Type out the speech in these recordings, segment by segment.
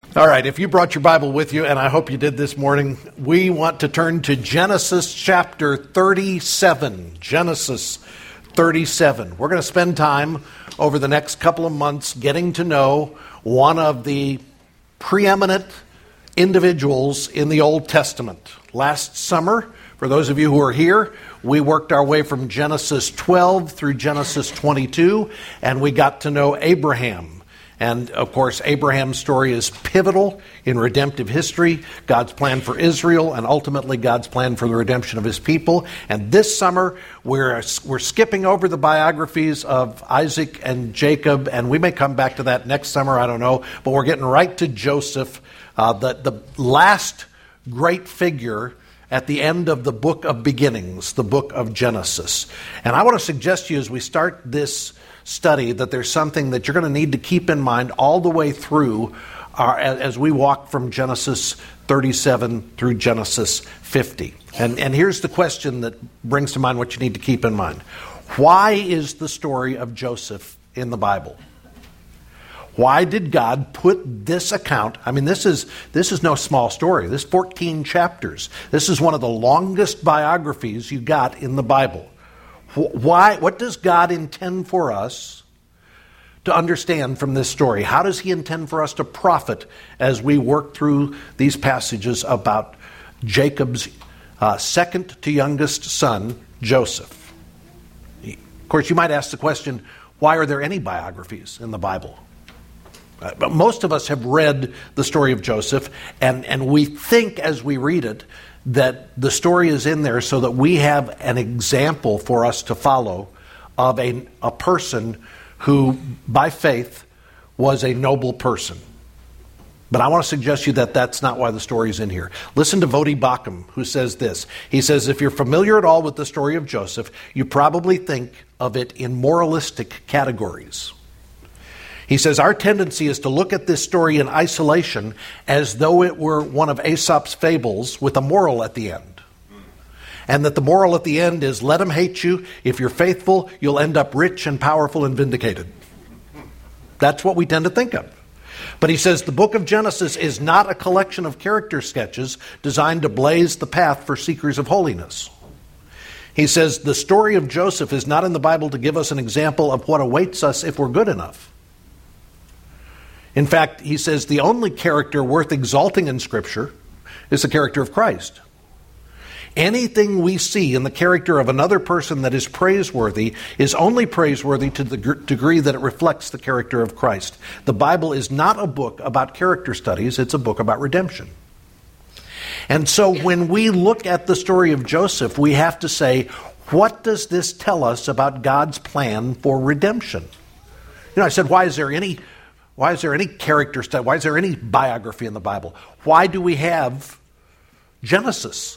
All right, if you brought your Bible with you, and I hope you did this morning, we want to turn to Genesis chapter 37. Genesis 37. We're going to spend time over the next couple of months getting to know one of the preeminent individuals in the Old Testament. Last summer, for those of you who are here, we worked our way from Genesis 12 through Genesis 22, and we got to know Abraham. And, of course, Abraham's story is pivotal in redemptive history, God's plan for Israel, and ultimately God's plan for the redemption of his people. And this summer, we're skipping over the biographies of Isaac and Jacob, and we may come back to that next summer, I don't know. But we're getting right to Joseph, the last great figure at the end of the book of beginnings, the book of Genesis. And I want to suggest to you as we start this study that there's something that you're going to need to keep in mind all the way through as we walk from Genesis 37 through Genesis 50. And here's the question that brings to mind what you need to keep in mind. Why is the story of Joseph in the Bible? Why did God put this account? I mean, this is no small story. This 14 chapters. This is one of the longest biographies you got in the Bible. Why? What does God intend for us to understand from this story? How does he intend for us to profit as we work through these passages about Jacob's second to youngest son, Joseph? Of course, you might ask the question, why are there any biographies in the Bible? But most of us have read the story of Joseph, and we think as we read it that the story is in there so that we have an example for us to follow of a person who, by faith, was a noble person. But I want to suggest to you that that's not why the story is in here. Listen to Voddie Baucham, who says this. He says, if you're familiar at all with the story of Joseph, you probably think of it in moralistic categories. He says, our tendency is to look at this story in isolation as though it were one of Aesop's fables with a moral at the end. And that the moral at the end is, let him hate you. If you're faithful, you'll end up rich and powerful and vindicated. That's what we tend to think of. But he says the book of Genesis is not a collection of character sketches designed to blaze the path for seekers of holiness. He says the story of Joseph is not in the Bible to give us an example of what awaits us if we're good enough. In fact, he says the only character worth exalting in Scripture is the character of Christ. Anything we see in the character of another person that is praiseworthy is only praiseworthy to the degree that it reflects the character of Christ. The Bible is not a book about character studies, it's a book about redemption. And so when we look at the story of Joseph, we have to say, what does this tell us about God's plan for redemption? You know, I said, why is there any character study? Why is there any biography in the Bible? Why do we have Genesis?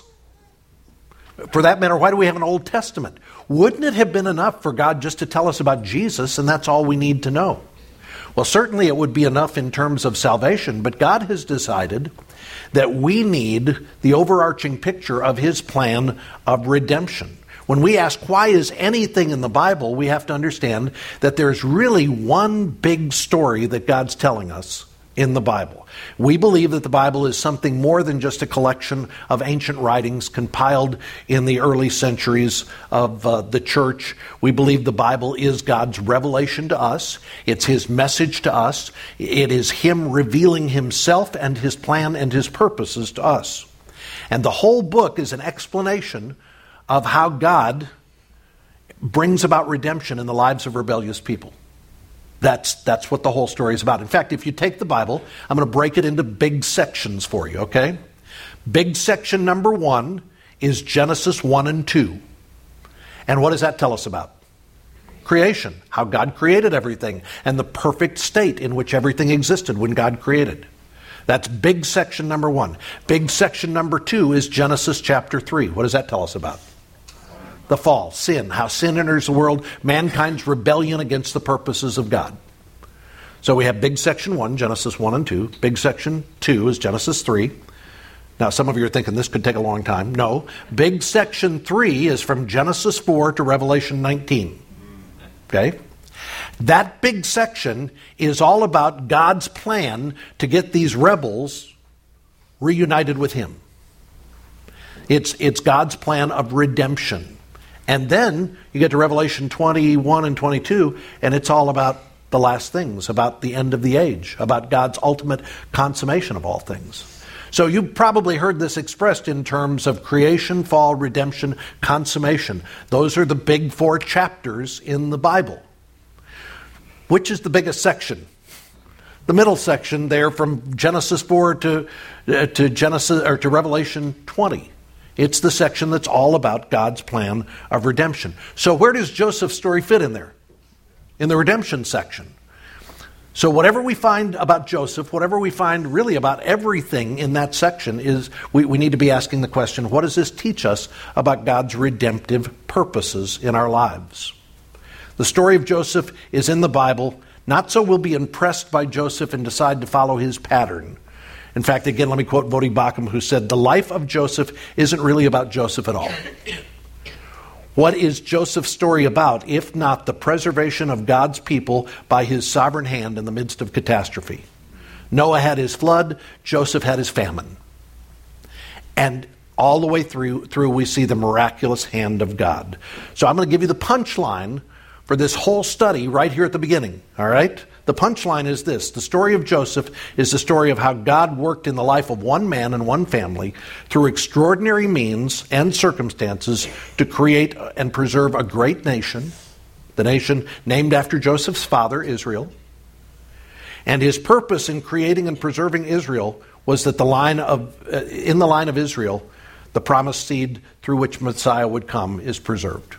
For that matter, why do we have an Old Testament? Wouldn't it have been enough for God just to tell us about Jesus and that's all we need to know? Well, certainly it would be enough in terms of salvation, but God has decided that we need the overarching picture of his plan of redemption. When we ask why is anything in the Bible, we have to understand that there's really one big story that God's telling us in the Bible. We believe that the Bible is something more than just a collection of ancient writings compiled in the early centuries of the church. We believe the Bible is God's revelation to us. It's his message to us. It is him revealing himself and his plan and his purposes to us. And the whole book is an explanation of how God brings about redemption in the lives of rebellious people. That's what the whole story is about. In fact, if you take the Bible, I'm going to break it into big sections for you, okay? Big section number 1 is Genesis 1 and 2. And what does that tell us about? Creation, how God created everything, and the perfect state in which everything existed when God created. That's big section number 1. Big section number 2 is Genesis chapter 3. What does that tell us about? The fall, sin, how sin enters the world, mankind's rebellion against the purposes of God. So we have big section 1, Genesis 1 and 2. Big section 2 is Genesis 3. Now, some of you are thinking this could take a long time. No. Big section 3 is from Genesis 4 to Revelation 19. Okay? That big section is all about God's plan to get these rebels reunited with him. It's God's plan of redemption. And then you get to Revelation 21 and 22, and it's all about the last things, about the end of the age, about God's ultimate consummation of all things. So you've probably heard this expressed in terms of creation, fall, redemption, consummation. Those are the big 4 chapters in the Bible. Which is the biggest section? The middle section there from Genesis 4 to Genesis or to Revelation 20. It's the section that's all about God's plan of redemption. So where does Joseph's story fit in there? In the redemption section. So whatever we find about Joseph, whatever we find really about everything in that section is, we need to be asking the question, what does this teach us about God's redemptive purposes in our lives? The story of Joseph is in the Bible, not so we'll be impressed by Joseph and decide to follow his pattern. In fact, again, let me quote Voddie Baucham, who said, the life of Joseph isn't really about Joseph at all. What is Joseph's story about, if not the preservation of God's people by his sovereign hand in the midst of catastrophe? Noah had his flood, Joseph had his famine. And all the way through we see the miraculous hand of God. So I'm going to give you the punchline for this whole study right here at the beginning, all right? The punchline is this. The story of Joseph is the story of how God worked in the life of one man and one family through extraordinary means and circumstances to create and preserve a great nation, the nation named after Joseph's father, Israel. And his purpose in creating and preserving Israel was that in the line of Israel, the promised seed through which Messiah would come is preserved.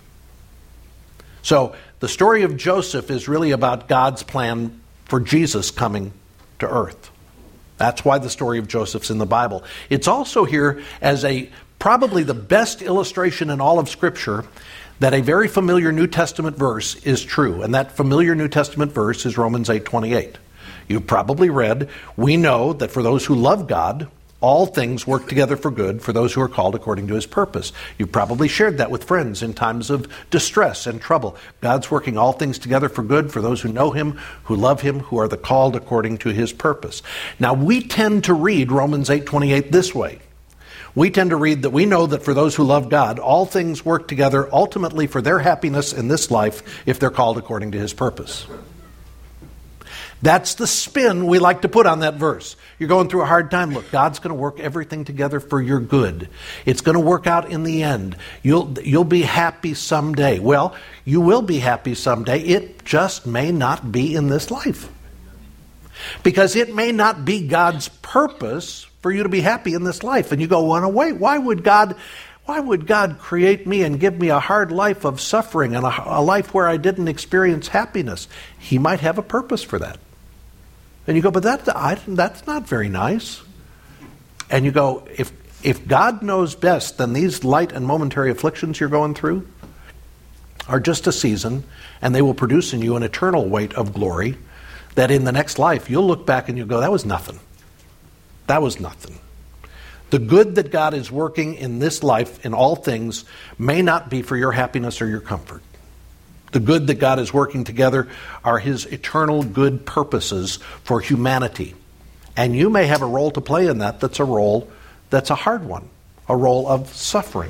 So the story of Joseph is really about God's plan for Jesus coming to earth. That's why the story of Joseph's in the Bible. It's also here as probably the best illustration in all of Scripture that a very familiar New Testament verse is true. And that familiar New Testament verse is Romans 8:28. You've probably read, we know that for those who love God, all things work together for good for those who are called according to his purpose. You've probably shared that with friends in times of distress and trouble. God's working all things together for good for those who know him, who love him, who are the called according to his purpose. Now, we tend to read Romans 8:28 this way. We tend to read that we know that for those who love God, all things work together ultimately for their happiness in this life if they're called according to his purpose. That's the spin we like to put on that verse. You're going through a hard time. Look, God's going to work everything together for your good. It's going to work out in the end. You'll be happy someday. Well, you will be happy someday. It just may not be in this life. Because it may not be God's purpose for you to be happy in this life. And you go, well, wait, why would God create me and give me a hard life of suffering and a life where I didn't experience happiness? He might have a purpose for that. And you go, but that's not very nice. And you go, if God knows best, then these light and momentary afflictions you're going through are just a season, and they will produce in you an eternal weight of glory that in the next life you'll look back and you'll go, that was nothing. That was nothing. The good that God is working in this life, in all things, may not be for your happiness or your comfort. The good that God is working together are his eternal good purposes for humanity. And you may have a role to play in that that's a role that's a hard one, a role of suffering.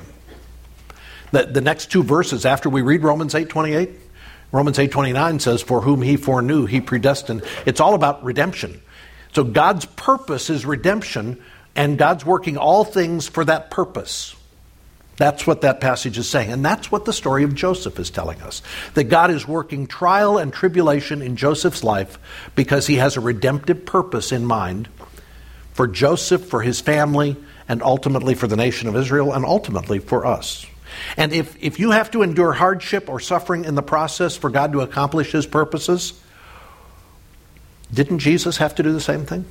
The next two verses after we read Romans 8:28, Romans 8:29 says, for whom he foreknew, he predestined. It's all about redemption. So God's purpose is redemption, and God's working all things for that purpose. That's what that passage is saying. And that's what the story of Joseph is telling us. That God is working trial and tribulation in Joseph's life because he has a redemptive purpose in mind for Joseph, for his family, and ultimately for the nation of Israel, and ultimately for us. And if you have to endure hardship or suffering in the process for God to accomplish his purposes, didn't Jesus have to do the same thing?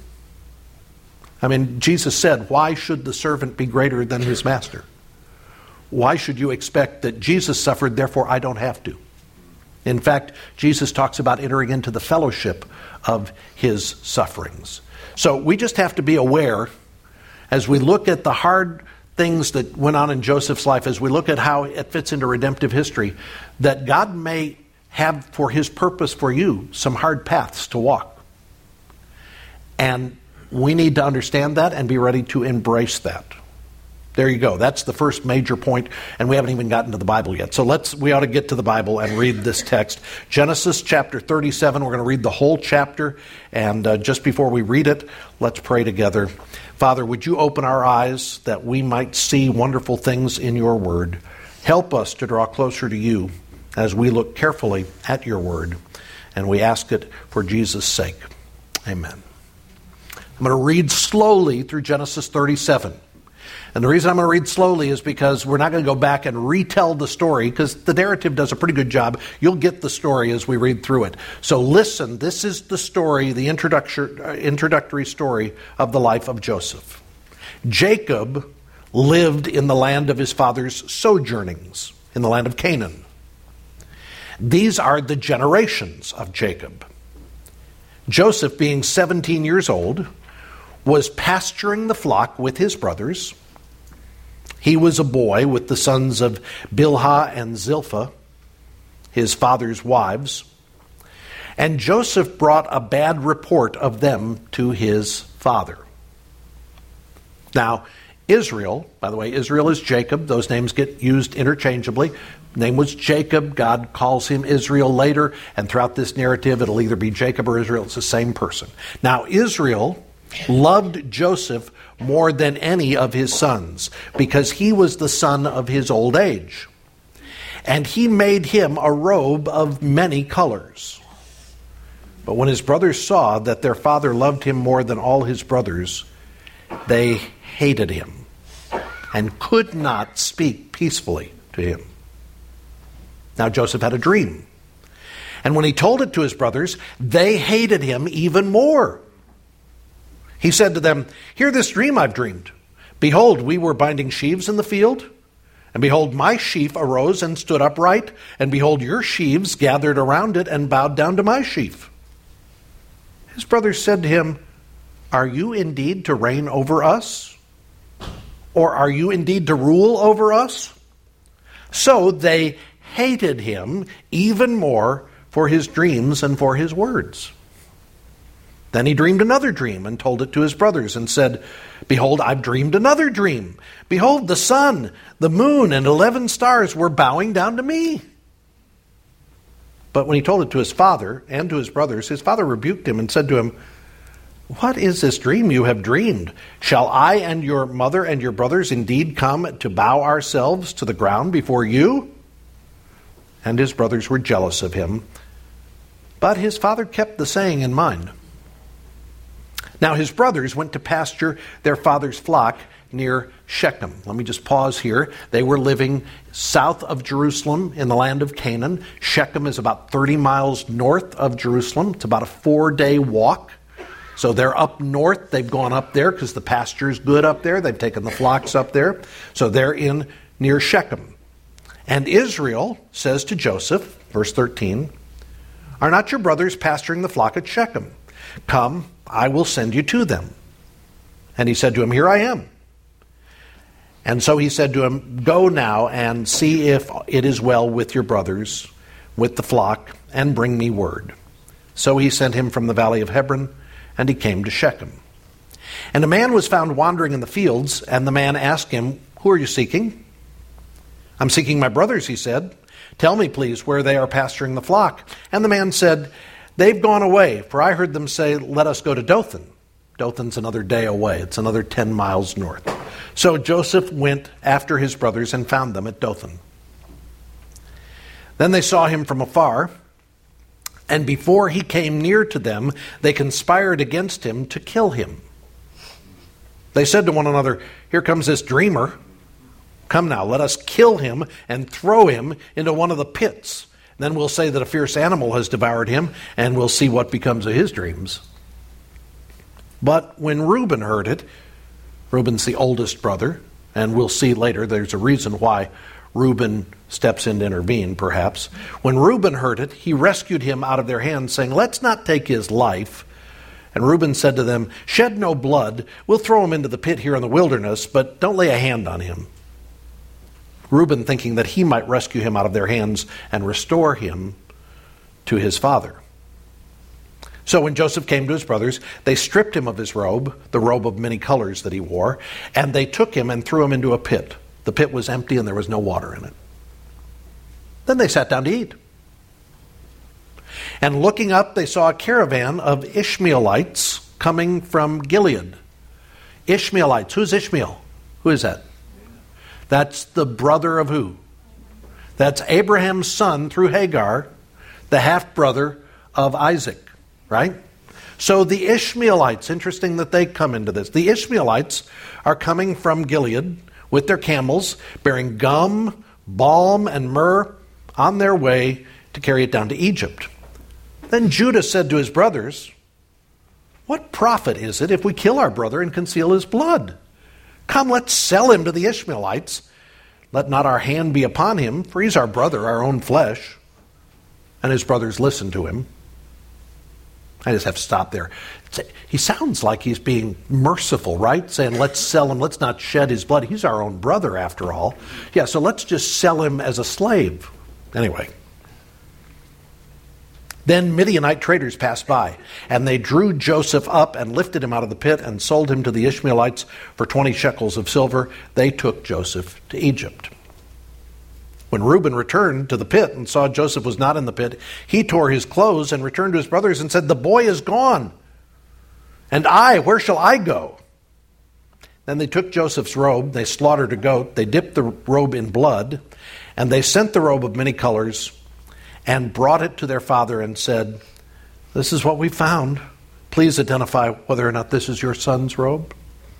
I mean, Jesus said, why should the servant be greater than his master? Why should you expect that Jesus suffered, therefore I don't have to? In fact, Jesus talks about entering into the fellowship of his sufferings. So we just have to be aware, as we look at the hard things that went on in Joseph's life, as we look at how it fits into redemptive history, that God may have for his purpose for you some hard paths to walk. And we need to understand that and be ready to embrace that. There you go. That's the first major point, and we haven't even gotten to the Bible yet. So we ought to get to the Bible and read this text. Genesis chapter 37, we're going to read the whole chapter, and just before we read it, let's pray together. Father, would you open our eyes that we might see wonderful things in your word? Help us to draw closer to you as we look carefully at your word, and we ask it for Jesus' sake. Amen. I'm going to read slowly through Genesis 37. And the reason I'm going to read slowly is because we're not going to go back and retell the story, because the narrative does a pretty good job. You'll get the story as we read through it. So listen, this is the story, the introductory story of the life of Joseph. Jacob lived in the land of his father's sojournings, in the land of Canaan. These are the generations of Jacob. Joseph, being 17 years old, was pasturing the flock with his brothers. He was a boy with the sons of Bilhah and Zilpah, his father's wives. And Joseph brought a bad report of them to his father. Now, Israel, by the way, Israel is Jacob. Those names get used interchangeably. Name was Jacob. God calls him Israel later. And throughout this narrative, it'll either be Jacob or Israel. It's the same person. Now, Israel loved Joseph more than any of his sons, because he was the son of his old age. And he made him a robe of many colors. But when his brothers saw that their father loved him more than all his brothers, they hated him and could not speak peacefully to him. Now Joseph had a dream. And when he told it to his brothers, they hated him even more. He said to them, "Hear this dream I've dreamed. Behold, we were binding sheaves in the field, and behold, my sheaf arose and stood upright, and behold, your sheaves gathered around it and bowed down to my sheaf." His brothers said to him, "Are you indeed to reign over us? Or are you indeed to rule over us?" So they hated him even more for his dreams and for his words. Then he dreamed another dream and told it to his brothers and said, "Behold, I've dreamed another dream. Behold, the sun, the moon, and 11 stars were bowing down to me." But when he told it to his father and to his brothers, his father rebuked him and said to him, "What is this dream you have dreamed? Shall I and your mother and your brothers indeed come to bow ourselves to the ground before you?" And his brothers were jealous of him. But his father kept the saying in mind. Now his brothers went to pasture their father's flock near Shechem. Let me just pause here. They were living south of Jerusalem in the land of Canaan. Shechem is about 30 miles north of Jerusalem. It's about a 4-day walk. So they're up north. They've gone up there because the pasture is good up there. They've taken the flocks up there. So they're in near Shechem. And Israel says to Joseph, verse 13, "Are not your brothers pasturing the flock at Shechem? Come, I will send you to them." And he said to him, "Here I am." And so he said to him, "Go now and see if it is well with your brothers, with the flock, and bring me word." So he sent him from the valley of Hebron, and he came to Shechem. And a man was found wandering in the fields, and the man asked him, "Who are you seeking?" "I'm seeking my brothers," he said. "Tell me, please, where they are pasturing the flock." And the man said, "They've gone away, for I heard them say, 'Let us go to Dothan.'" Dothan's another day away. It's another 10 miles north. So Joseph went after his brothers and found them at Dothan. Then they saw him from afar, and before he came near to them, they conspired against him to kill him. They said to one another, "Here comes this dreamer. Come now, let us kill him and throw him into one of the pits. Then we'll say that a fierce animal has devoured him, and we'll see what becomes of his dreams." But when Reuben heard it, Reuben's the oldest brother, and we'll see later there's a reason why Reuben steps in to intervene, perhaps. When Reuben heard it, he rescued him out of their hands, saying, "Let's not take his life." And Reuben said to them, "Shed no blood. We'll throw him into the pit here in the wilderness, but don't lay a hand on him." Reuben, thinking that he might rescue him out of their hands and restore him, to his father. So when Joseph came to his brothers, they stripped him of his robe, the robe of many colors that he wore, and they took him and threw him into a pit. The pit was empty and there was no water in it. Then they sat down to eat. And looking up, they saw a caravan of Ishmaelites coming from Gilead. Ishmaelites. Who's Ishmael? Who is that? That's the brother of who? That's Abraham's son through Hagar, the half-brother of Isaac, right? So the Ishmaelites, interesting that they come into this. The Ishmaelites are coming from Gilead with their camels, bearing gum, balm, and myrrh on their way to carry it down to Egypt. Then Judah said to his brothers, "What profit is it if we kill our brother and conceal his blood? Come, let's sell him to the Ishmaelites. Let not our hand be upon him, for he's our brother, our own flesh." And his brothers listened to him. I just have to stop there. He sounds like he's being merciful, right? Saying, let's sell him, let's not shed his blood. He's our own brother after all. Yeah, so let's just sell him as a slave. Anyway. Then Midianite traders passed by, and they drew Joseph up and lifted him out of the pit and sold him to the Ishmaelites for 20 shekels of silver. They took Joseph to Egypt. When Reuben returned to the pit and saw Joseph was not in the pit, he tore his clothes and returned to his brothers and said, "The boy is gone. And where shall I go?" Then they took Joseph's robe, they slaughtered a goat, they dipped the robe in blood, and they sent the robe of many colors and brought it to their father and said, "This is what we found. Please identify whether or not this is your son's robe."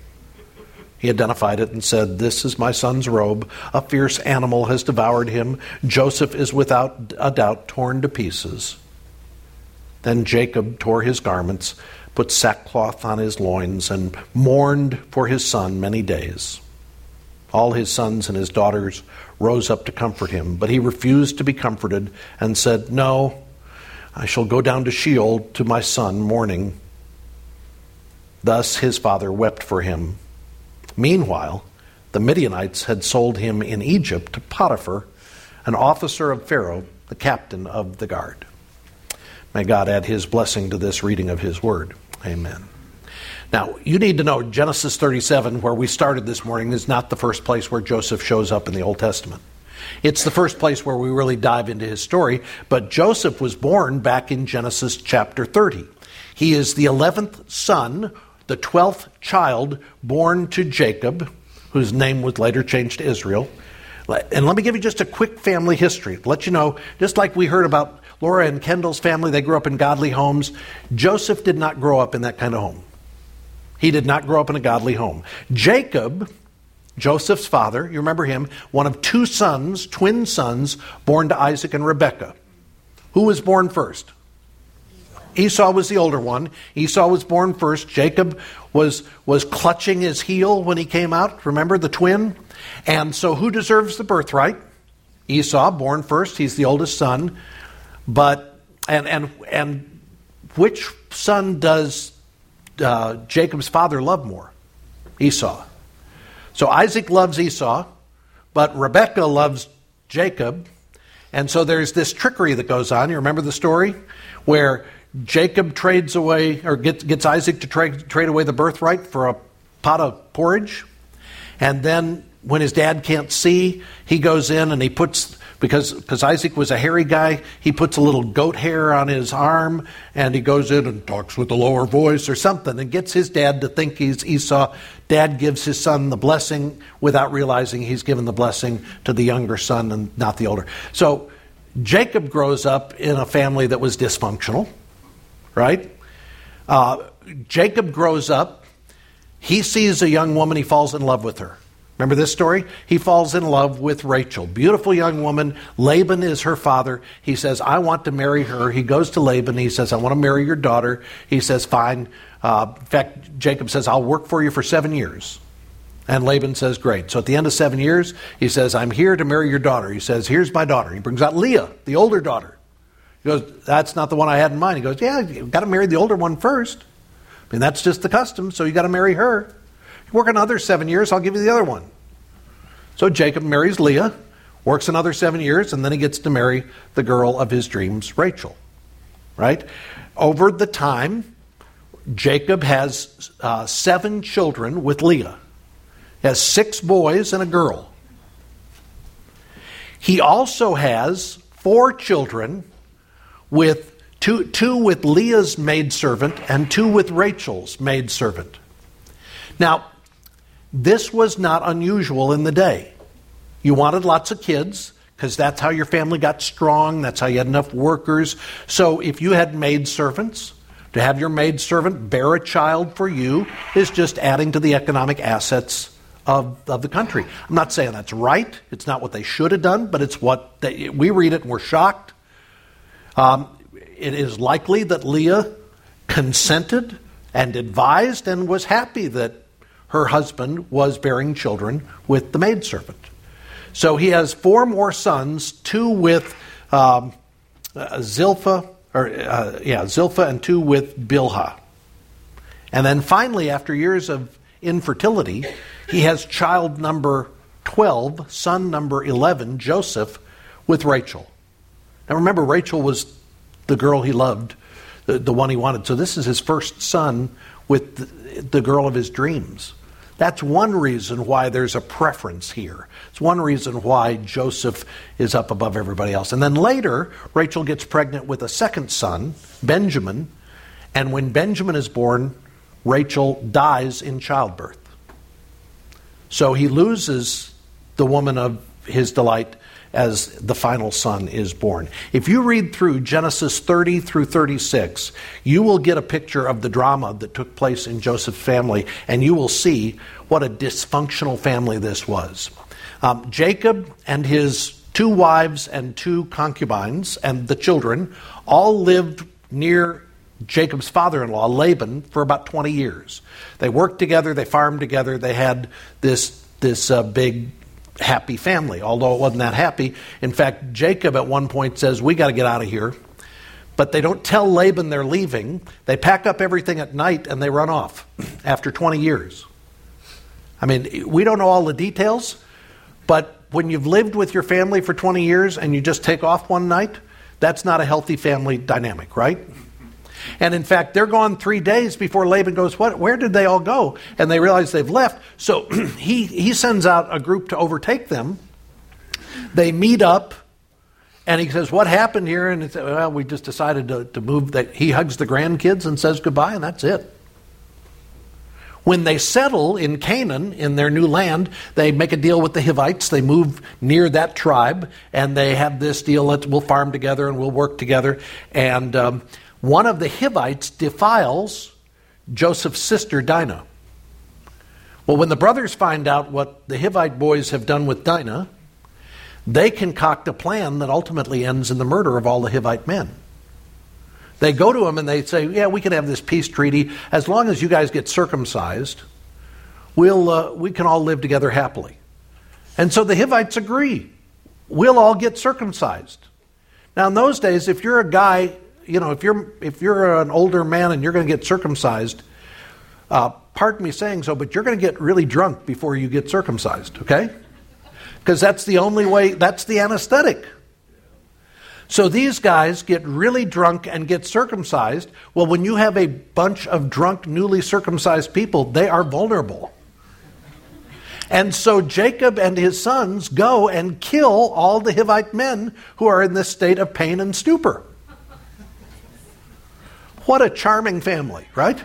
He identified it and said, "This is my son's robe. A fierce animal has devoured him. Joseph is without a doubt torn to pieces." Then Jacob tore his garments, put sackcloth on his loins, and mourned for his son many days. All his sons and his daughters rose up to comfort him, but he refused to be comforted and said, "No, I shall go down to Sheol to my son mourning." Thus his father wept for him. Meanwhile, the Midianites had sold him in Egypt to Potiphar, an officer of Pharaoh, the captain of the guard. May God add his blessing to this reading of his word. Amen. Now, you need to know Genesis 37, where we started this morning, is not the first place where Joseph shows up in the Old Testament. It's the first place where we really dive into his story, but Joseph was born back in Genesis chapter 30. He is the 11th son, the 12th child born to Jacob, whose name was later changed to Israel. And let me give you just a quick family history. Let you know, just like we heard about Laura and Kendall's family, they grew up in godly homes. Joseph did not grow up in that kind of home. He did not grow up in a godly home. Jacob, Joseph's father, you remember him, one of two sons, twin sons, born to Isaac and Rebekah. Who was born first? Esau was the older one. Esau was born first. Jacob was clutching his heel when he came out. Remember the twin? And so who deserves the birthright? Esau, born first. He's the oldest son. But and which son does Jacob's father love more? Esau. So Isaac loves Esau, but Rebekah loves Jacob. And so there's this trickery that goes on. You remember the story? Where Jacob trades away, or gets Isaac to trade away the birthright for a pot of porridge. And then when his dad can't see, he goes in and he puts, because Isaac was a hairy guy, he puts a little goat hair on his arm, and he goes in and talks with a lower voice or something and gets his dad to think he's Esau. Dad gives his son the blessing without realizing he's given the blessing to the younger son and not the older. So Jacob grows up in a family that was dysfunctional, right? Jacob grows up. He sees a young woman. He falls in love with her. Remember this story? He falls in love with Rachel. Beautiful young woman. Laban is her father. He says, "I want to marry her." He goes to Laban. He says, "I want to marry your daughter." He says, "Fine." In fact, Jacob says, "I'll work for you for 7 years." And Laban says, "Great." So at the end of 7 years, he says, "I'm here to marry your daughter." He says, "Here's my daughter." He brings out Leah, the older daughter. He goes, "That's not the one I had in mind." He goes, "Yeah, you've got to marry the older one first. I mean, that's just the custom, so you got to marry her. You work another 7 years, I'll give you the other one." So Jacob marries Leah, works another 7 years, and then he gets to marry the girl of his dreams, Rachel. right? Over the time, Jacob has 7 children with Leah. He has 6 boys and a girl. He also has 4 children with two with Leah's maidservant and 2 with Rachel's maidservant. Now, this was not unusual in the day. You wanted lots of kids because that's how your family got strong. That's how you had enough workers. So if you had maidservants, to have your maidservant bear a child for you is just adding to the economic assets of the country. I'm not saying that's right. It's not what they should have done, but it's what we read it and we're shocked. It is likely that Leah consented and advised and was happy that her husband was bearing children with the maidservant. So he has 4 more sons, 2 with Zilpah and 2 with Bilhah. And then finally, after years of infertility, he has child number 12, son number 11, Joseph, with Rachel. Now remember, Rachel was the girl he loved, the one he wanted. So this is his first son with the girl of his dreams. That's one reason why there's a preference here. It's one reason why Joseph is up above everybody else. And then later, Rachel gets pregnant with a second son, Benjamin. And when Benjamin is born, Rachel dies in childbirth. So he loses the woman of his delight as the final son is born. If you read through Genesis 30 through 36, you will get a picture of the drama that took place in Joseph's family, and you will see what a dysfunctional family this was. Jacob and his 2 wives and 2 concubines and the children all lived near Jacob's father-in-law, Laban, for about 20 years. They worked together, they farmed together, they had this big happy family, although it wasn't that happy. In fact, Jacob at one point says, we got to get out of here. But they don't tell Laban they're leaving. They pack up everything at night and they run off after 20 years. I mean, we don't know all the details, but when you've lived with your family for 20 years and you just take off one night, that's not a healthy family dynamic, right? And in fact, they're gone 3 days before Laban goes, where did they all go? And they realize they've left. So he sends out a group to overtake them. They meet up, and he says, what happened here? And it's, well, we just decided to move. He hugs the grandkids and says goodbye, and that's it. When they settle in Canaan, in their new land, they make a deal with the Hivites. They move near that tribe, and they have this deal that we'll farm together and we'll work together. And one of the Hivites defiles Joseph's sister, Dinah. Well, when the brothers find out what the Hivite boys have done with Dinah, they concoct a plan that ultimately ends in the murder of all the Hivite men. They go to him and they say, yeah, we can have this peace treaty. As long as you guys get circumcised, we can all live together happily. And so the Hivites agree. We'll all get circumcised. Now, in those days, if you're a guy, if you're an older man and you're going to get circumcised, pardon me saying so, but you're going to get really drunk before you get circumcised, okay? Because that's the only way, that's the anesthetic. So these guys get really drunk and get circumcised. Well, when you have a bunch of drunk, newly circumcised people, they are vulnerable. And so Jacob and his sons go and kill all the Hivite men who are in this state of pain and stupor. What a charming family, right?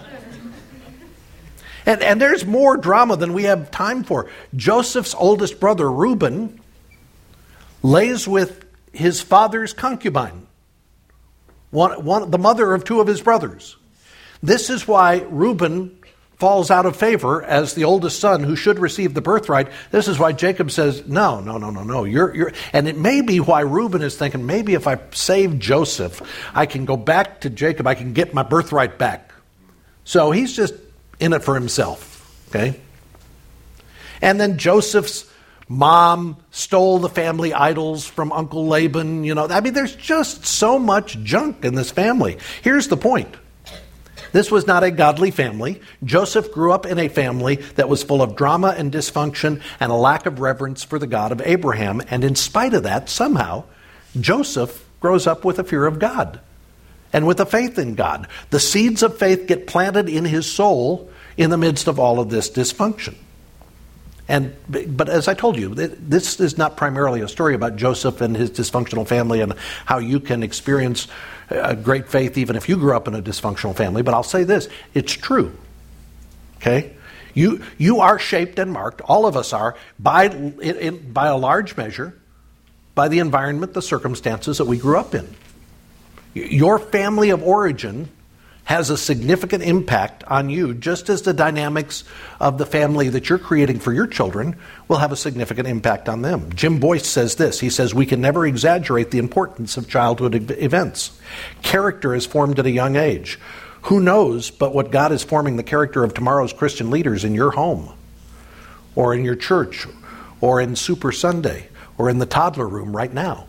And there's more drama than we have time for. Joseph's oldest brother, Reuben, lays with his father's concubine, the mother of 2 of his brothers. This is why Reuben falls out of favor as the oldest son who should receive the birthright. This is why Jacob says, no. You're. And it may be why Reuben is thinking, maybe if I save Joseph, I can go back to Jacob, I can get my birthright back. So he's just in it for himself, okay? And then Joseph's mom stole the family idols from Uncle Laban. There's just so much junk in this family. Here's the point. This was not a godly family. Joseph grew up in a family that was full of drama and dysfunction and a lack of reverence for the God of Abraham. And in spite of that, somehow, Joseph grows up with a fear of God. and with a faith in God. The seeds of faith get planted in his soul in the midst of all of this dysfunction. But as I told you, this is not primarily a story about Joseph and his dysfunctional family and how you can experience great faith even if you grew up in a dysfunctional family. But I'll say this, it's true. Okay? You are shaped and marked, all of us are, by a large measure, by the environment, the circumstances that we grew up in. Your family of origin has a significant impact on you, just as the dynamics of the family that you're creating for your children will have a significant impact on them. Jim Boyce says this. He says, we can never exaggerate the importance of childhood events. Character is formed at a young age. Who knows but what God is forming the character of tomorrow's Christian leaders in your home, or in your church, or in Super Sunday, or in the toddler room right now.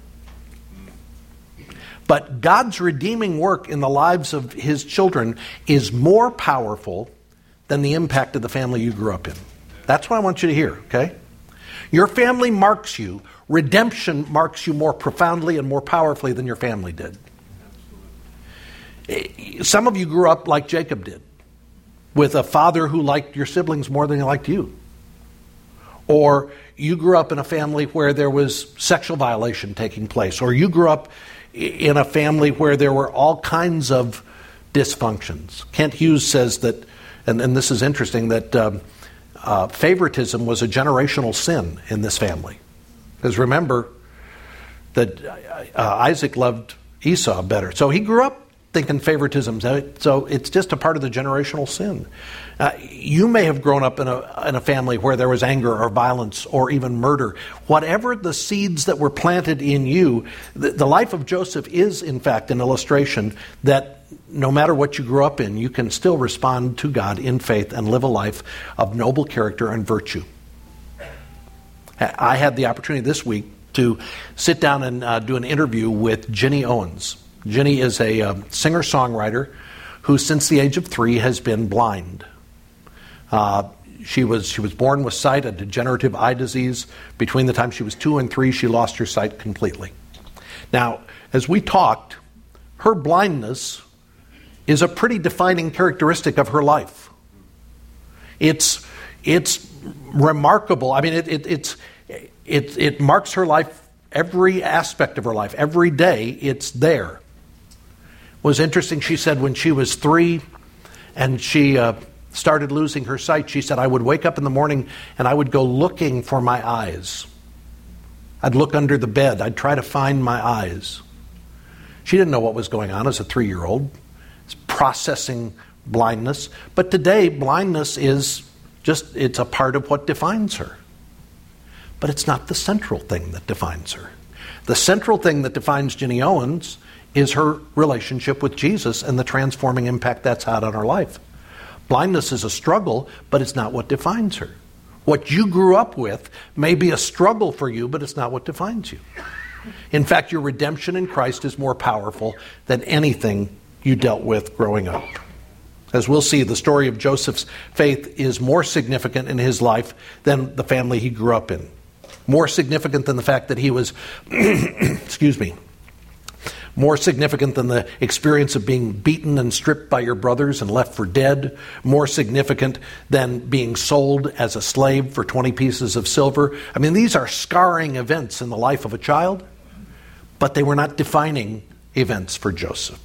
But God's redeeming work in the lives of his children is more powerful than the impact of the family you grew up in. That's what I want you to hear, okay? Your family marks you. Redemption marks you more profoundly and more powerfully than your family did. Some of you grew up like Jacob did, with a father who liked your siblings more than he liked you. Or you grew up in a family where there was sexual violation taking place. Or you grew up in a family where there were all kinds of dysfunctions. Kent Hughes says that, and this is interesting, that favoritism was a generational sin in this family. Because remember that Isaac loved Esau better. So he grew up thinking favoritism. So it's just a part of the generational sin. You may have grown up in a family where there was anger or violence or even murder. Whatever the seeds that were planted in you, the life of Joseph is, in fact, an illustration that no matter what you grew up in, you can still respond to God in faith and live a life of noble character and virtue. I had the opportunity this week to sit down and do an interview with Jenny Owens. Jenny is a singer-songwriter who, since the age of 3, has been blind. She was born with sight, a degenerative eye disease. Between the time she was 2 and 3, she lost her sight completely. Now, as we talked, her blindness is a pretty defining characteristic of her life. It's remarkable. I mean, it marks her life, every aspect of her life, every day. It's there. It was interesting. She said when she was 3 and she started losing her sight, she said, I would wake up in the morning and I would go looking for my eyes. I'd look under the bed. I'd try to find my eyes. She didn't know what was going on as a 3-year-old. It's processing blindness. But today, blindness is it's a part of what defines her. But it's not the central thing that defines her. The central thing that defines Jenny Owens is her relationship with Jesus and the transforming impact that's had on her life. Blindness is a struggle, but it's not what defines her. What you grew up with may be a struggle for you, but it's not what defines you. In fact, your redemption in Christ is more powerful than anything you dealt with growing up. As we'll see, the story of Joseph's faith is more significant in his life than the family he grew up in. More significant than the fact that he was, more significant than the experience of being beaten and stripped by your brothers and left for dead. More significant than being sold as a slave for 20 pieces of silver. I mean, these are scarring events in the life of a child, but they were not defining events for Joseph.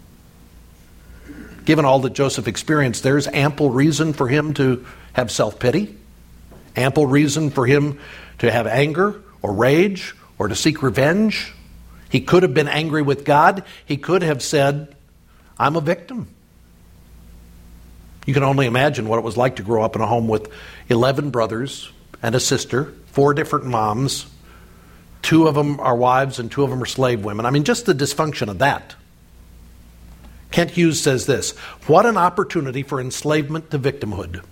Given all that Joseph experienced, there's ample reason for him to have self-pity, ample reason for him to have anger or rage or to seek revenge. He could have been angry with God. He could have said, I'm a victim. You can only imagine what it was like to grow up in a home with 11 brothers and a sister, 4 different moms. 2 of them are wives and 2 of them are slave women. I mean, just the dysfunction of that. Kent Hughes says this, what an opportunity for enslavement to victimhood.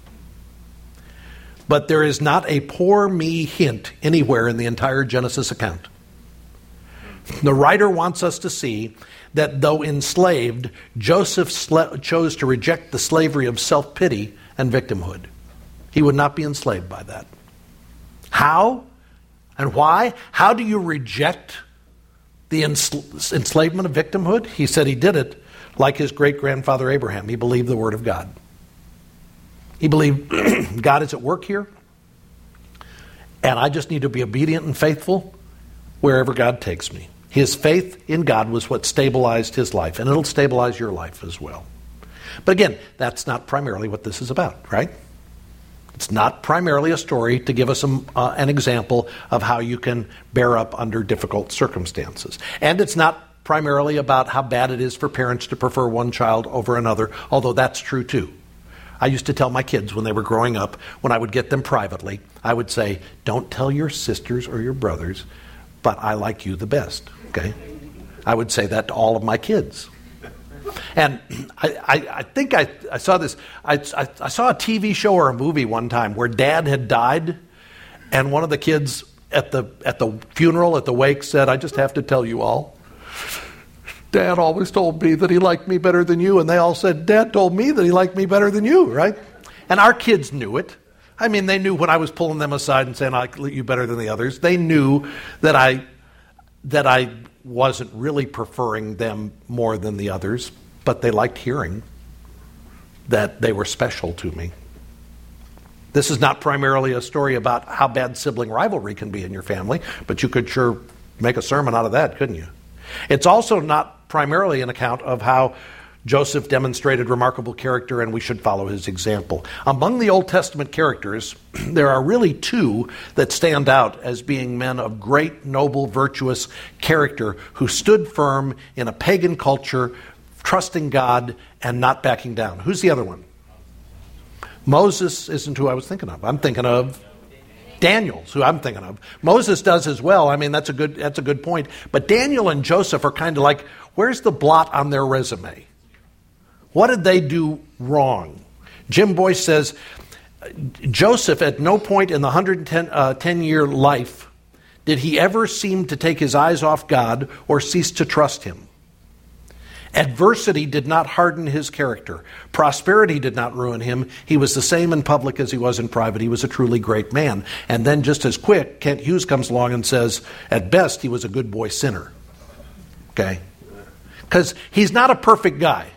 But there is not a poor me hint anywhere in the entire Genesis account. The writer wants us to see that though enslaved, Joseph chose to reject the slavery of self-pity and victimhood. He would not be enslaved by that. How and why? How do you reject the enslavement of victimhood, he said he did it like his great-grandfather Abraham. He believed the word of God. He believed God is at work here, and I just need to be obedient and faithful wherever God takes me. His faith in God was what stabilized his life, and it'll stabilize your life as well. But again, that's not primarily what this is about, right? It's not primarily a story to give us an example of how you can bear up under difficult circumstances. And it's not primarily about how bad it is for parents to prefer one child over another, although that's true too. I used to tell my kids when they were growing up, when I would get them privately, I would say, don't tell your sisters or your brothers, but I like you the best, okay? I would say that to all of my kids. And I think I saw this, I saw a TV show or a movie one time where dad had died, and one of the kids at the funeral, at the wake, said, I just have to tell you all, Dad always told me that he liked me better than you. And they all said, Dad told me that he liked me better than you, right? And our kids knew it. I mean, they knew when I was pulling them aside and saying, I like you better than the others. They knew that I wasn't really preferring them more than the others, but they liked hearing that they were special to me. This is not primarily a story about how bad sibling rivalry can be in your family, but you could sure make a sermon out of that, couldn't you? It's also not primarily an account of how Joseph demonstrated remarkable character and we should follow his example. Among the Old Testament characters, there are really two that stand out as being men of great, noble, virtuous character who stood firm in a pagan culture, trusting God and not backing down. Who's the other one? Moses isn't who I was thinking of. I'm thinking of Daniel's who I'm thinking of. Moses does as well. I mean, that's a good point. But Daniel and Joseph are kind of like, where's the blot on their resume? What did they do wrong? Jim Boyce says, Joseph at no point in the 110-year life did he ever seem to take his eyes off God or cease to trust him. Adversity did not harden his character. Prosperity did not ruin him. He was the same in public as he was in private. He was a truly great man. And then just as quick, Kent Hughes comes along and says, at best, he was a good boy sinner. Okay? Because he's not a perfect guy.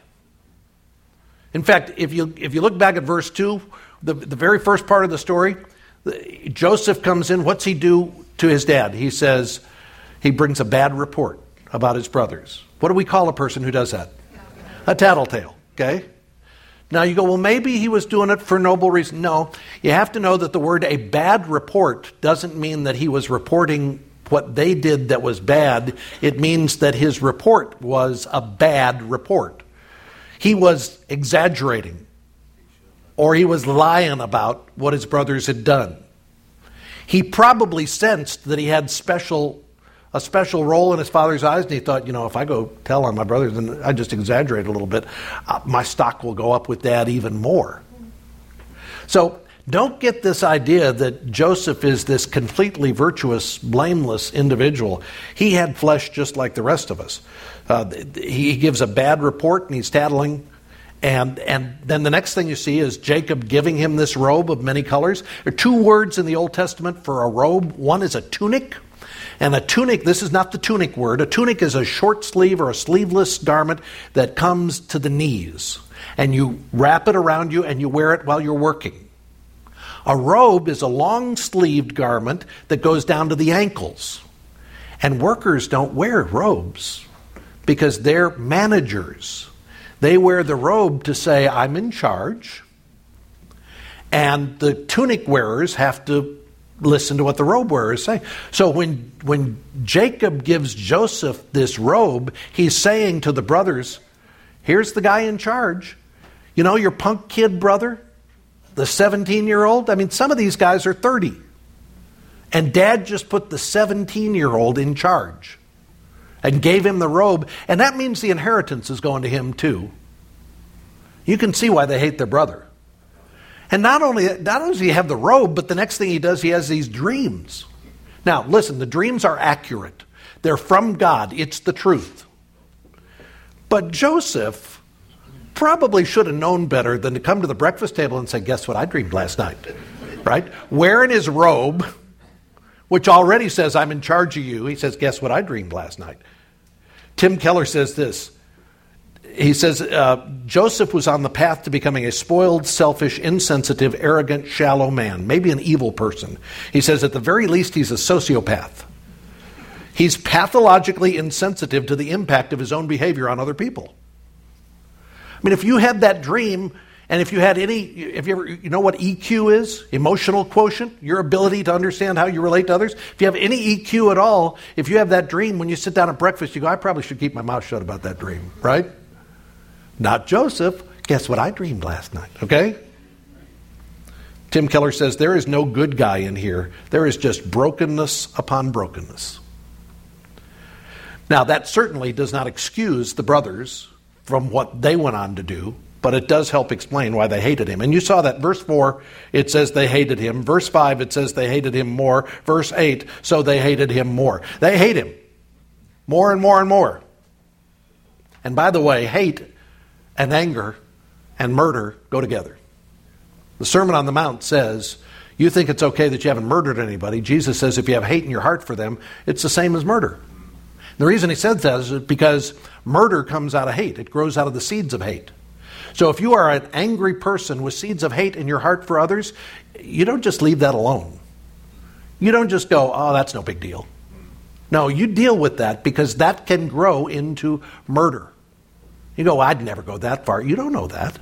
In fact, if you look back at verse 2, the very first part of the story, Joseph comes in. What's he do to his dad? He says, he brings a bad report about his brothers. What do we call a person who does that? A tattletale, okay? Now you go, well, maybe he was doing it for noble reason. No, you have to know that the word a bad report doesn't mean that he was reporting what they did that was bad. It means that his report was a bad report. He was exaggerating, or he was lying about what his brothers had done. He probably sensed that he had a special role in his father's eyes, and he thought, if I go tell on my brothers and I just exaggerate a little bit, my stock will go up with Dad even more. So don't get this idea that Joseph is this completely virtuous, blameless individual. He had flesh just like the rest of us. He gives a bad report and he's tattling. And then the next thing you see is Jacob giving him this robe of many colors. There are two words in the Old Testament for a robe. One is a tunic. And a tunic, this is not the tunic word. A tunic is a short sleeve or a sleeveless garment that comes to the knees. And you wrap it around you and you wear it while you're working. A robe is a long-sleeved garment that goes down to the ankles. And workers don't wear robes because they're managers. They wear the robe to say, I'm in charge. And the tunic wearers have to listen to what the robe wearers say. So when Jacob gives Joseph this robe, he's saying to the brothers, here's the guy in charge. Your punk kid brother, the 17-year-old. I mean, some of these guys are 30. And Dad just put the 17-year-old in charge and gave him the robe. And that means the inheritance is going to him too. You can see why they hate their brother. And not only does he have the robe, but the next thing he does, he has these dreams. Now, listen, the dreams are accurate. They're from God. It's the truth. But Joseph probably should have known better than to come to the breakfast table and say, guess what I dreamed last night? Right? Wearing his robe, which already says, I'm in charge of you. He says, guess what I dreamed last night? Tim Keller says this. He says, Joseph was on the path to becoming a spoiled, selfish, insensitive, arrogant, shallow man, maybe an evil person. He says, at the very least, he's a sociopath. He's pathologically insensitive to the impact of his own behavior on other people. I mean, if you had that dream, and if you had you know what EQ is? Emotional quotient, your ability to understand how you relate to others. If you have any EQ at all, if you have that dream, when you sit down at breakfast, you go, I probably should keep my mouth shut about that dream, right? Not Joseph. Guess what I dreamed last night, okay? Tim Keller says, there is no good guy in here. There is just brokenness upon brokenness. Now, that certainly does not excuse the brothers from what they went on to do, but it does help explain why they hated him. And you saw that verse 4, it says they hated him. Verse 5, it says they hated him more. Verse 8, so they hated him more. They hate him more and more and more. And by the way, hate and anger and murder go together. The Sermon on the Mount says, you think it's okay that you haven't murdered anybody. Jesus says if you have hate in your heart for them, it's the same as murder. The reason he said that is because murder comes out of hate. It grows out of the seeds of hate. So if you are an angry person with seeds of hate in your heart for others, you don't just leave that alone. You don't just go, oh, that's no big deal. No, you deal with that because that can grow into murder. You go, I'd never go that far. You don't know that.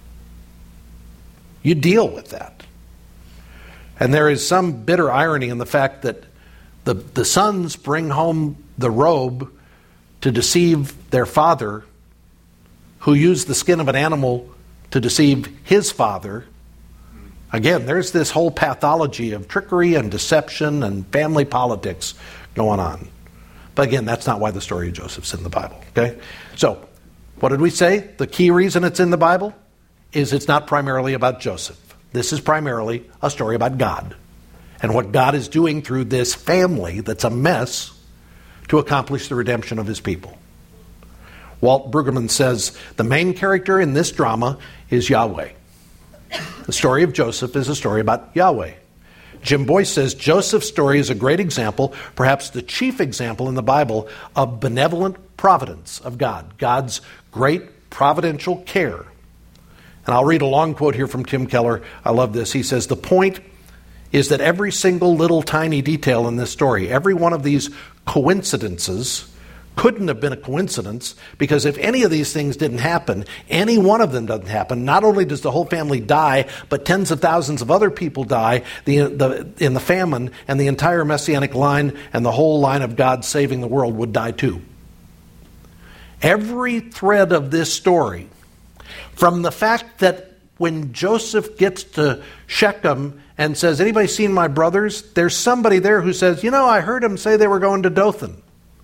You deal with that. And there is some bitter irony in the fact that the sons bring home the robe to deceive their father, who used the skin of an animal to deceive his father. Again, there's this whole pathology of trickery and deception and family politics going on. But again, that's not why the story of Joseph's in the Bible. Okay? So, what did we say? The key reason it's in the Bible is it's not primarily about Joseph. This is primarily a story about God and what God is doing through this family that's a mess to accomplish the redemption of his people. Walt Brueggemann says the main character in this drama is Yahweh. The story of Joseph is a story about Yahweh. Jim Boyce says Joseph's story is a great example, perhaps the chief example in the Bible, of benevolent providence of God, God's great providential care. And I'll read a long quote here from Tim Keller. I love this. He says, the point is that every single little tiny detail in this story, every one of these coincidences, couldn't have been a coincidence, because if any of these things didn't happen, any one of them doesn't happen, not only does the whole family die, but tens of thousands of other people die in the famine, and the entire Messianic line and the whole line of God saving the world would die too. Every thread of this story, from the fact that when Joseph gets to Shechem and says, anybody seen my brothers? There's somebody there who says, I heard them say they were going to Dothan.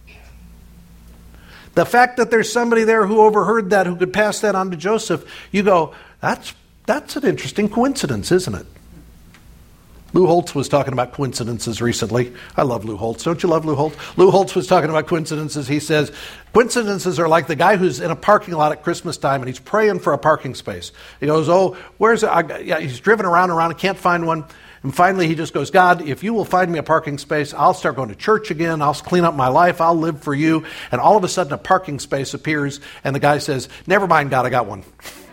The fact that there's somebody there who overheard that, who could pass that on to Joseph, you go, that's an interesting coincidence, isn't it? Lou Holtz was talking about coincidences recently. I love Lou Holtz. Don't you love Lou Holtz? Lou Holtz was talking about coincidences. He says, coincidences are like the guy who's in a parking lot at Christmas time and he's praying for a parking space. He goes, where's it? He's driven around and can't find one. And finally he just goes, God, if you will find me a parking space, I'll start going to church again. I'll clean up my life. I'll live for you. And all of a sudden a parking space appears and the guy says, never mind, God, I got one.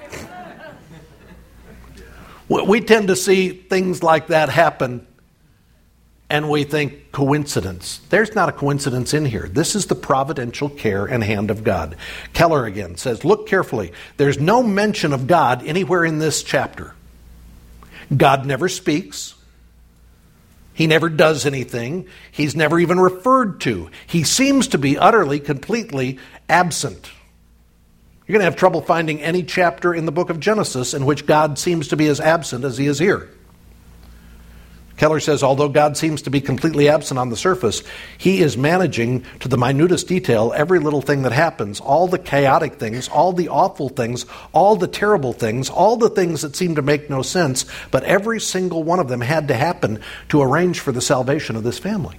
We tend to see things like that happen and we think coincidence. There's not a coincidence in here. This is the providential care and hand of God. Keller again says, look carefully. There's no mention of God anywhere in this chapter. God never speaks. He never does anything. He's never even referred to. He seems to be utterly, completely absent. You're going to have trouble finding any chapter in the book of Genesis in which God seems to be as absent as he is here. Keller says, although God seems to be completely absent on the surface, he is managing to the minutest detail every little thing that happens, all the chaotic things, all the awful things, all the terrible things, all the things that seem to make no sense, but every single one of them had to happen to arrange for the salvation of this family.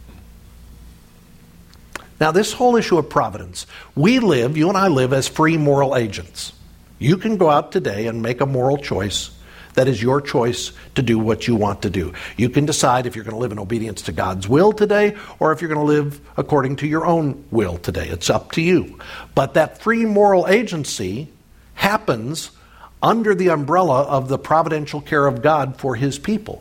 Now, this whole issue of providence, you and I live as free moral agents. You can go out today and make a moral choice That is your choice to do what you want to do. You can decide if you're going to live in obedience to God's will today or if you're going to live according to your own will today. It's up to you. But that free moral agency happens under the umbrella of the providential care of God for his people.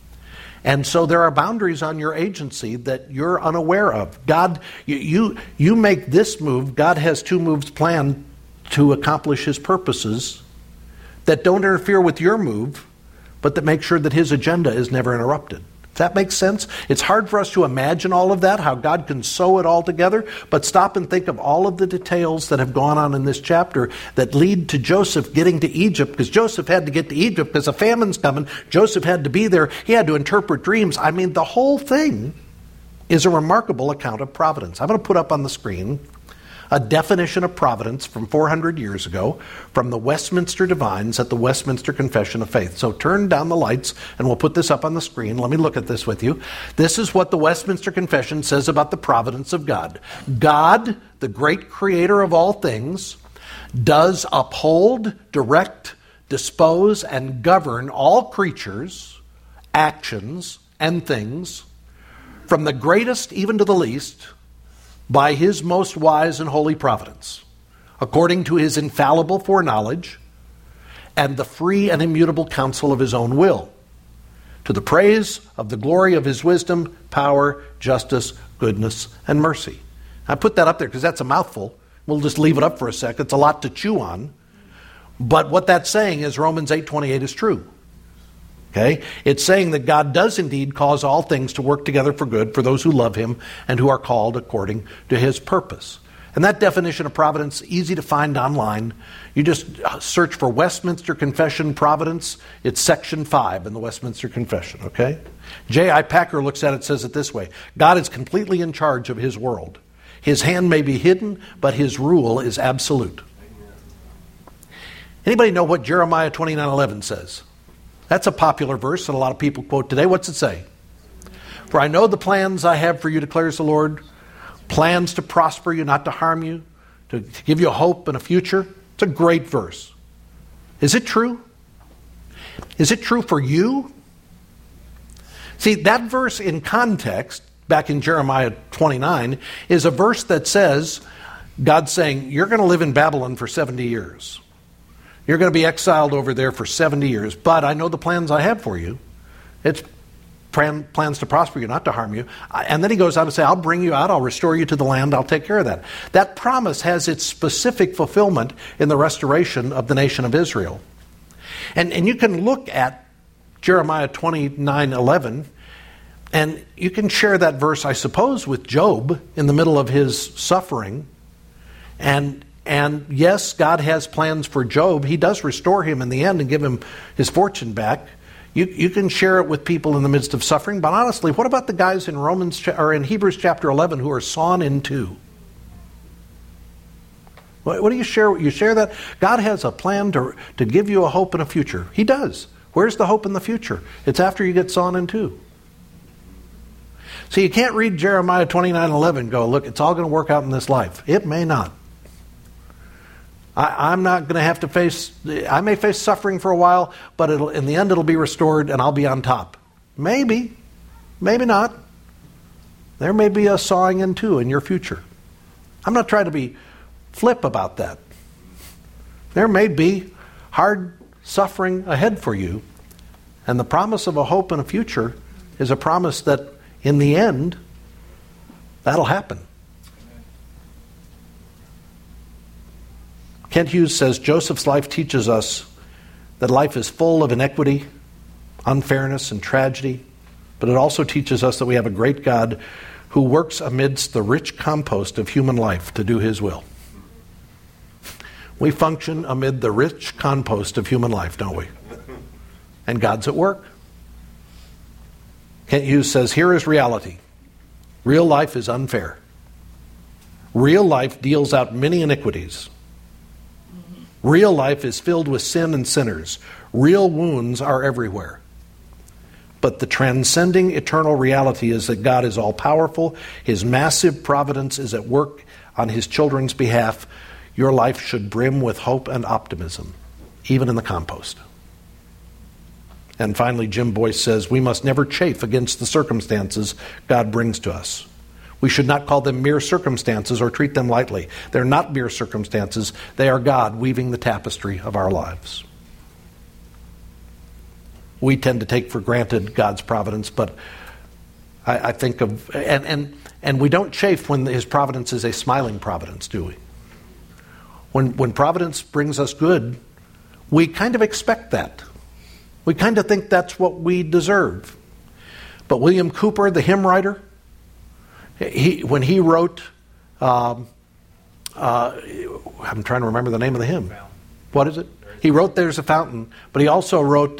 And so there are boundaries on your agency that you're unaware of. God, you make this move. God has 2 moves planned to accomplish his purposes that don't interfere with your move, but that make sure that his agenda is never interrupted. Does that make sense? It's hard for us to imagine all of that, how God can sew it all together, but stop and think of all of the details that have gone on in this chapter that lead to Joseph getting to Egypt, because Joseph had to get to Egypt because a famine's coming. Joseph had to be there. He had to interpret dreams. I mean, the whole thing is a remarkable account of providence. I'm going to put up on the screen a definition of providence from 400 years ago from the Westminster Divines at the Westminster Confession of Faith. So turn down the lights and we'll put this up on the screen. Let me look at this with you. This is what the Westminster Confession says about the providence of God. God, the great creator of all things, does uphold, direct, dispose, and govern all creatures, actions, and things, from the greatest even to the least, by his most wise and holy providence, according to his infallible foreknowledge and the free and immutable counsel of his own will, to the praise of the glory of his wisdom, power, justice, goodness, and mercy. I put that up there because that's a mouthful. We'll just leave it up for a sec. It's a lot to chew on. But what that's saying is Romans 8:28 is true. Okay? It's saying that God does indeed cause all things to work together for good for those who love him and who are called according to his purpose. And that definition of providence, easy to find online. You just search for Westminster Confession Providence. It's section 5 in the Westminster Confession, okay? J.I. Packer looks at it, says it this way: God is completely in charge of his world. His hand may be hidden, but his rule is absolute. Anybody know what Jeremiah 29:11 says? That's a popular verse that a lot of people quote today. What's it say? For I know the plans I have for you, declares the Lord. Plans to prosper you, not to harm you, to give you a hope and a future. It's a great verse. Is it true? Is it true for you? See, that verse in context, back in Jeremiah 29, is a verse that says, God's saying, you're going to live in Babylon for 70 years. You're going to be exiled over there for 70 years, but I know the plans I have for you. It's plans to prosper you, not to harm you. And then he goes on to say, I'll bring you out, I'll restore you to the land, I'll take care of that. That promise has its specific fulfillment in the restoration of the nation of Israel. And you can look at Jeremiah 29:11, and you can share that verse, I suppose, with Job in the middle of his suffering. And yes, God has plans for Job. He does restore him in the end and give him his fortune back. You can share it with people in the midst of suffering. But honestly, what about the guys in in Hebrews chapter 11 who are sawn in two? What do you share? You share that God has a plan to give you a hope and a future. He does. Where's the hope in the future? It's after you get sawn in two. So you can't read Jeremiah 29:11 and go, look, it's all going to work out in this life. It may not. I'm not going to have to I may face suffering for a while, but in the end it'll be restored and I'll be on top. Maybe. Maybe not. There may be a sawing in two in your future. I'm not trying to be flip about that. There may be hard suffering ahead for you, and the promise of a hope and a future is a promise that in the end, that'll happen. Kent Hughes says, Joseph's life teaches us that life is full of inequity, unfairness, and tragedy, but it also teaches us that we have a great God who works amidst the rich compost of human life to do his will. We function amid the rich compost of human life, don't we? And God's at work. Kent Hughes says, here is reality. Real life is unfair. Real life deals out many iniquities. Real life is filled with sin and sinners. Real wounds are everywhere. But the transcending eternal reality is that God is all-powerful. His massive providence is at work on his children's behalf. Your life should brim with hope and optimism, even in the compost. And finally, Jim Boyce says, we must never chafe against the circumstances God brings to us. We should not call them mere circumstances or treat them lightly. They're not mere circumstances. They are God weaving the tapestry of our lives. We tend to take for granted God's providence, but I think of, and we don't chafe when His providence is a smiling providence, do we? When providence brings us good, we kind of expect that. We kind of think that's what we deserve. But William Cooper, the hymn writer, when he wrote, I'm trying to remember the name of the hymn. What is it? He wrote "There's a Fountain," but he also wrote,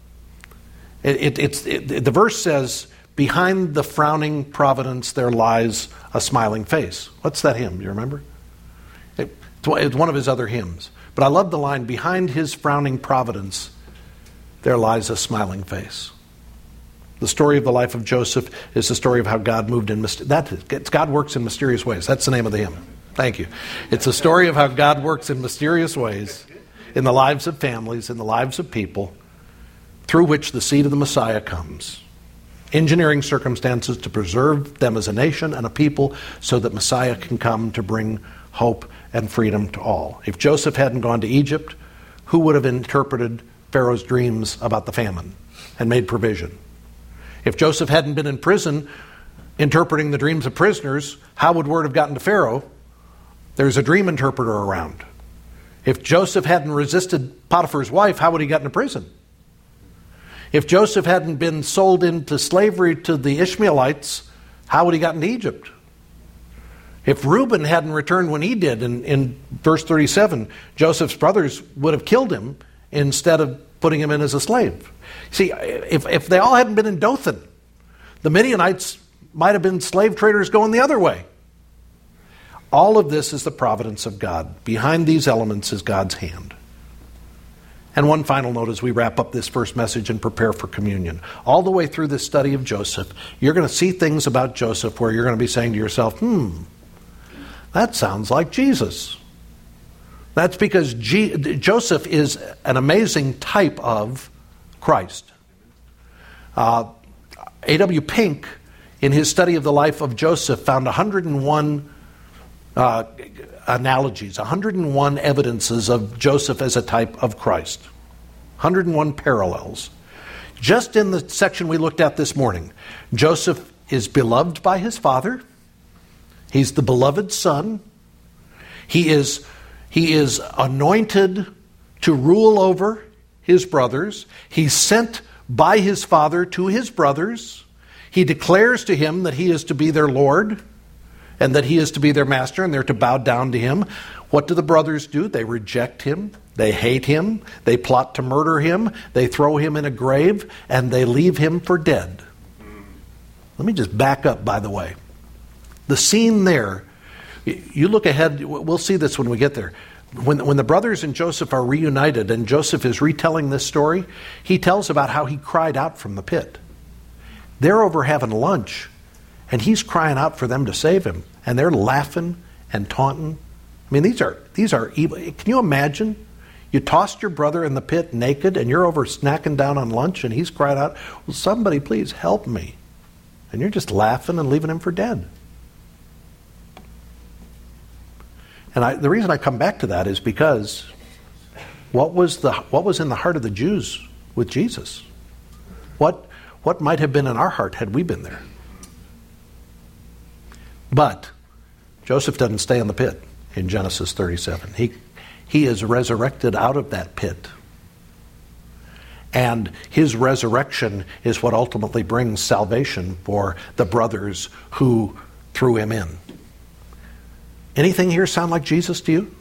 the verse says, behind the frowning providence there lies a smiling face. What's that hymn? Do you remember? It's one of his other hymns. But I love the line, behind His frowning providence there lies a smiling face. The story of the life of Joseph is the story of how God moved in it's God works in mysterious ways. That's the name of the hymn. Thank you. It's a story of how God works in mysterious ways in the lives of families, in the lives of people, through which the seed of the Messiah comes. Engineering circumstances to preserve them as a nation and a people so that Messiah can come to bring hope and freedom to all. If Joseph hadn't gone to Egypt, who would have interpreted Pharaoh's dreams about the famine and made provision? If Joseph hadn't been in prison interpreting the dreams of prisoners, how would word have gotten to Pharaoh? There's a dream interpreter around. If Joseph hadn't resisted Potiphar's wife, how would he get into prison? If Joseph hadn't been sold into slavery to the Ishmaelites, how would he got into Egypt? If Reuben hadn't returned when he did, in verse 37, Joseph's brothers would have killed him instead of putting him in as a slave. See, if they all hadn't been in Dothan, the Midianites might have been slave traders going the other way. All of this is the providence of God. Behind these elements is God's hand. And one final note as we wrap up this first message and prepare for communion. All the way through this study of Joseph, you're going to see things about Joseph where you're going to be saying to yourself, that sounds like Jesus. That's because Joseph is an amazing type of Christ. A.W. Pink, in his study of the life of Joseph, found 101 analogies, 101 evidences of Joseph as a type of Christ. 101 parallels. Just in the section we looked at this morning, Joseph is beloved by his father. He's the beloved son. He is anointed to rule over his brothers. He's sent by his father to his brothers. He declares to him that he is to be their Lord and that he is to be their master and they're to bow down to him. What do the brothers do? They reject him. They hate him. They plot to murder him. They throw him in a grave and they leave him for dead. Let me just back up, by the way. The scene there, you look ahead, we'll see this when we get there. When the brothers and Joseph are reunited and Joseph is retelling this story, he tells about how he cried out from the pit. They're over having lunch, and he's crying out for them to save him, and they're laughing and taunting. I mean, these are evil. Can you imagine? You tossed your brother in the pit naked, and you're over snacking down on lunch, and he's crying out, "Will somebody please help me?" And you're just laughing and leaving him for dead. And the reason I come back to that is because what was in the heart of the Jews with Jesus? What might have been in our heart had we been there? But Joseph doesn't stay in the pit in Genesis 37. He is resurrected out of that pit. And his resurrection is what ultimately brings salvation for the brothers who threw him in. Anything here sound like Jesus to you?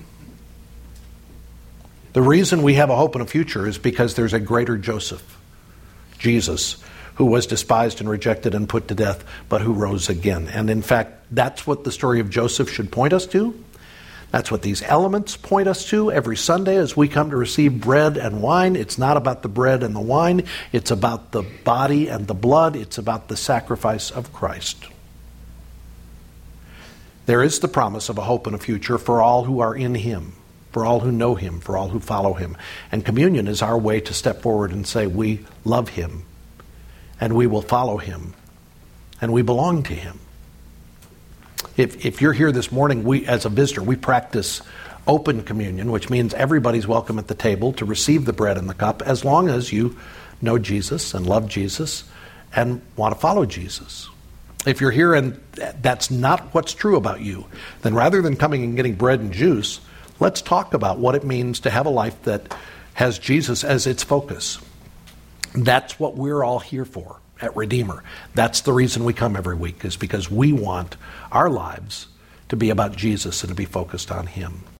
The reason we have a hope and a future is because there's a greater Joseph, Jesus, who was despised and rejected and put to death, but who rose again. And in fact, that's what the story of Joseph should point us to. That's what these elements point us to every Sunday as we come to receive bread and wine. It's not about the bread and the wine. It's about the body and the blood. It's about the sacrifice of Christ. There is the promise of a hope and a future for all who are in Him, for all who know him, for all who follow him. And communion is our way to step forward and say we love him, and we will follow him, and we belong to him. If you're here this morning, we, as a visitor, we practice open communion, which means everybody's welcome at the table to receive the bread and the cup as long as you know Jesus and love Jesus and want to follow Jesus. If you're here and that's not what's true about you, then rather than coming and getting bread and juice, let's talk about what it means to have a life that has Jesus as its focus. That's what we're all here for at Redeemer. That's the reason we come every week, is because we want our lives to be about Jesus and to be focused on him.